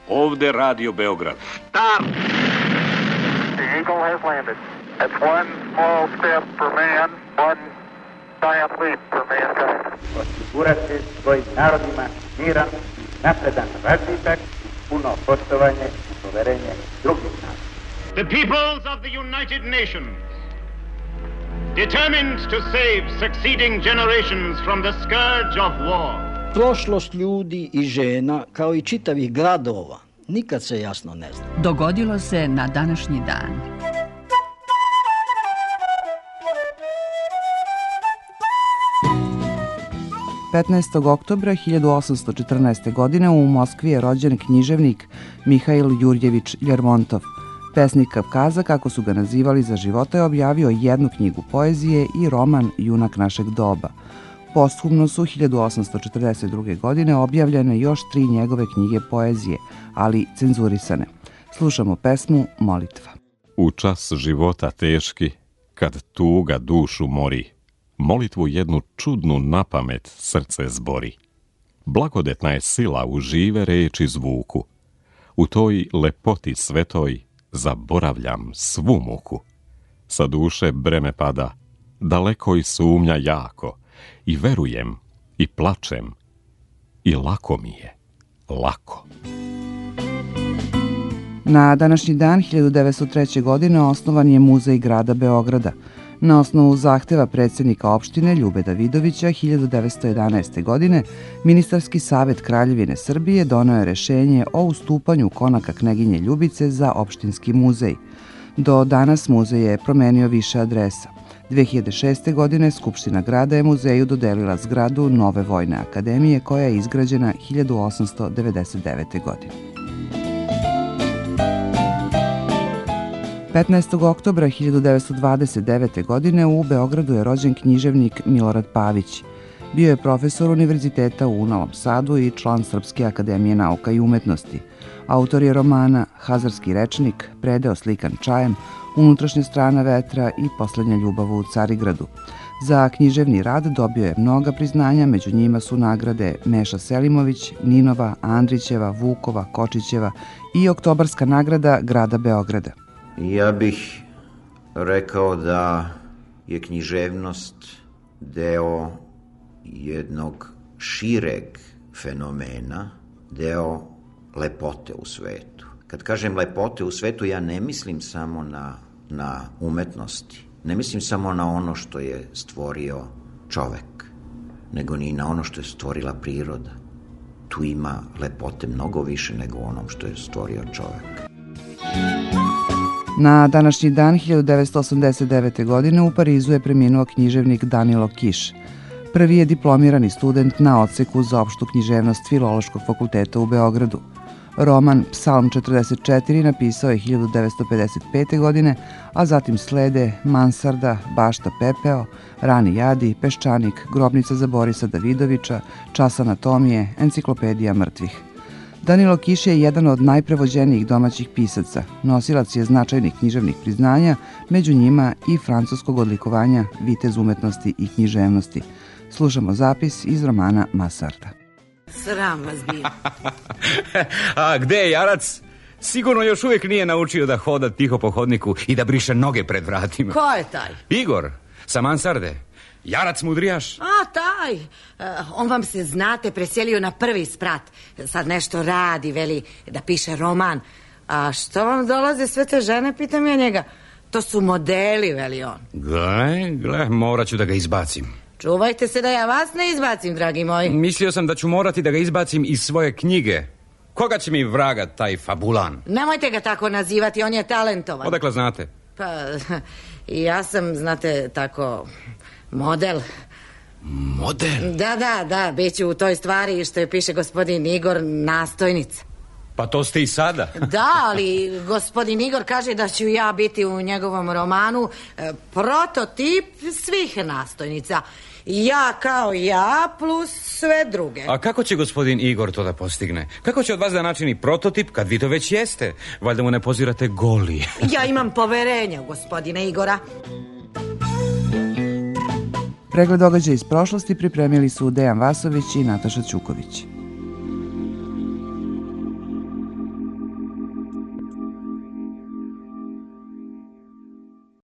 Ovde Radio Beograd. Start! The Eagle has landed. It's one small step for man, one giant leap for mankind. Osigurati svojim narodima miran, napredan razvitak, puno poštovanje i poverenje drugih naroda. The peoples of the United Nations, determined to save succeeding generations from the scourge of war. Prošlost ljudi i žena, kao i čitavih gradova, nikad se jasno ne zna. Dogodilo se na današnji dan. Oktobra 1814. godine u Moskvi je rođen književnik Mihail Jurjevič Ljermontov. Pesnik Kavkaza, kako su ga nazivali za života, je objavio jednu knjigu poezije i roman Junak našeg doba. Posthumno su 1842. godine objavljene još 3 njegove knjige poezije, ali cenzurisane. Slušamo pesmu Molitva. U čas života teški, kad tuga dušu mori, molitvu jednu čudnu napamet srce zbori. Blagodetna je sila u žive reči zvuku, u toj lepoti svetoj zaboravljam svu muku. Sa duše breme pada, daleko i sumnja jako, i verujem, i plačem, i lako mi je, lako. Na današnji dan 1903. godine osnovan je Muzej grada Beograda. Na osnovu zahteva predsjednika opštine Ljube Davidovića 1911. godine Ministarski savet Kraljevine Srbije doneo je rešenje o ustupanju konaka kneginje Ljubice za opštinski muzej. Do danas muzej je promenio više adresa. 2006. godine Skupština grada je muzeju dodelila zgradu Nove vojne akademije koja je izgrađena 1899. godine. 15. oktobra 1929. godine u Beogradu je rođen književnik Milorad Pavić. Bio je profesor univerziteta u Novom Sadu i član Srpske akademije nauka i umetnosti. Autor je romana Hazarski rečnik, Predeo slikan čajem, Unutrašnja strana vetra i Poslednja ljubav u Carigradu. Za književni rad dobio je mnoga priznanja, među njima su nagrade Meša Selimović, Ninova, Andrićeva, Vukova, Kočićeva i Oktobarska nagrada grada Beograda. Ja bih rekao da je književnost deo jednog šireg fenomena, deo lepote u svetu. Kad kažem lepote u svetu, ja ne mislim samo na umetnosti, ne mislim samo na ono što je stvorio čovek, nego ni na ono što je stvorila priroda. Tu ima lepote mnogo više nego onom što je stvorio čovek. Na današnji dan 1989. godine u Parizu je preminuo književnik Danilo Kiš. Prvi je diplomirani student na odseku za opštu književnost Filološkog fakulteta u Beogradu. Roman Psalm 44 napisao je 1955. godine, a zatim slede Mansarda, Bašta pepeo, Rani jadi, Peščanik, Grobnica za Borisa Davidovića, Čas anatomije, Enciklopedija mrtvih. Danilo Kiš je jedan od najprevođenijih domaćih pisaca. Nosilac je značajnih književnih priznanja, među njima i francuskog odlikovanja Vitez umetnosti i književnosti. Slušamo zapis iz romana Mansarda. Sram vas bilo. A gde je Jarac? Sigurno još uvijek nije naučio da hoda tiho po hodniku i da briše noge pred vratima. Ko je taj? Igor, sa Mansarde. Jarac mudrijaš. A, taj. On vam se, znate, preselio na prvi sprat. Sad nešto radi, veli da piše roman. A što vam dolaze sve te žene, pitam ja njega. To su modeli, veli on. Gle, morat ću da ga izbacim. Čuvajte se da ja vas ne izbacim, dragi moji. Mislio sam da ću morati da ga izbacim iz svoje knjige. Koga će mi vraga taj fabulan? Nemojte ga tako nazivati, on je talentovan. Odakle znate? Pa, ja sam, znate, tako, model. Model? Da, bit ću u toj stvari što je piše gospodin Igor nastojnica. Pa to ste i sada. Da, ali gospodin Igor kaže da ću ja biti u njegovom romanu prototip svih nastojnica. Ja kao ja plus sve druge. A kako će gospodin Igor to da postigne? Kako će od vas da načini prototip kad vi to već jeste? Valjda mu ne pozirate goli. Ja imam poverenja u gospodina Igora. Pregled događaja iz prošlosti pripremili su Dejan Vasović i Nataša Ćuković.